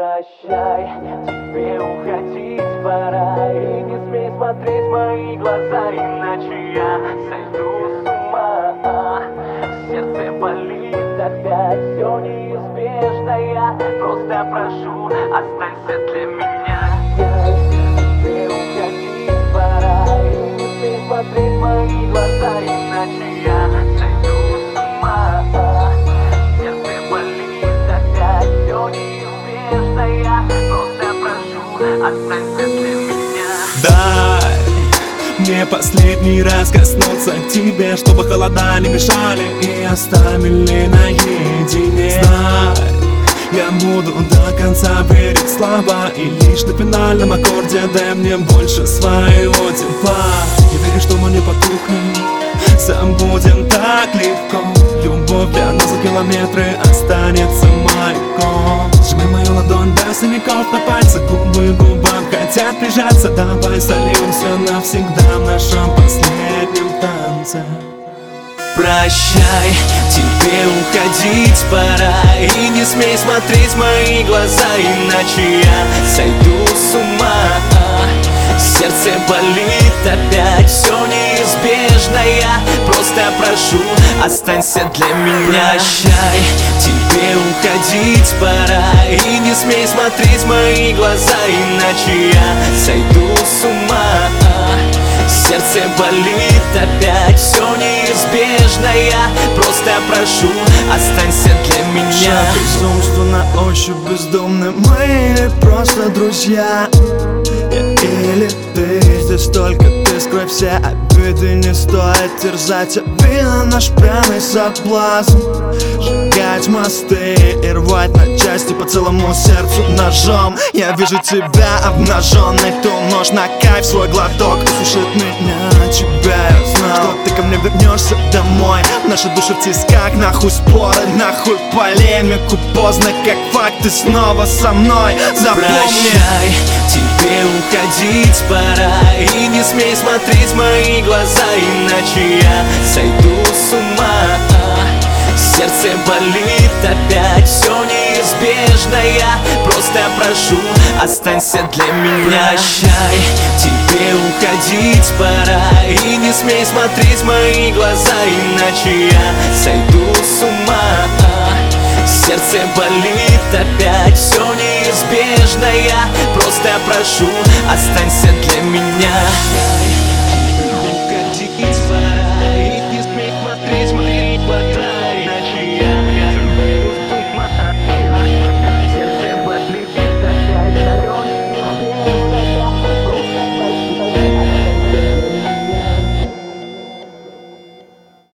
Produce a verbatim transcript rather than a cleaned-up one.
Прощай, тебе уходить пора. И не смей смотреть в мои глаза, иначе я сойду с ума. Сердце болит опять, все неизбежно. Я просто прошу, останься для меня. Тебе уходить пора. И не смей смотреть в мои глаза, иначе я сойду с ума. Сердце болит опять, все неизбежно. Я просто прошу, останься для меня. Дай мне последний раз коснуться к тебе, чтобы холода не мешали и оставили наедине. Знай, я буду до конца верить слова, и лишь на финальном аккорде дай мне больше своего тепла. Я верю, что мы не потухнем, забудем так легко. Любовь для нас за километры останется маяком. Сжимай мою ладонь до синяков на пальцах, губы к губам хотят прижаться. Давай сольемся навсегда в нашем последнем танце. Прощай, тебе уходить пора. И не смей смотреть в мои глаза, иначе я сойду с ума. Сердце болит опять, все неизбежно. Я просто прошу, останься для меня. Прощай, тебе уходить пора. И не смей смотреть в мои глаза, иначе я сойду с ума. Сердце болит опять, все неизбежно. Я просто прошу, останься для меня. Безумство на ощупь бездумны мы или просто друзья? Я или ты, здесь только ты, скрой все обиды. Не стоит терзать обида, наш пряный соблазн. Сжигать мосты и рвать на части по целому сердцу ножом. Я вижу тебя обнаженной, ту нож на кайф, свой глоток сушит меня. Тебя я знал, что ты ко мне вернешься домой. Наши души в тисках, нахуй споры, нахуй полемику. Поздно как факт, ты снова со мной. Запомни. Прощай, тебе уходить пора. И не смей смотреть в мои глаза, иначе я сойду с ума. Сердце болит опять, все неизбежно. Я просто прошу, останься для меня. Прощай, тебе уходить пора. И не смей смотреть в мои глаза, иначе я сойду с ума. Сердце болит опять, все неизбежно. Я просто прошу, останься для меня.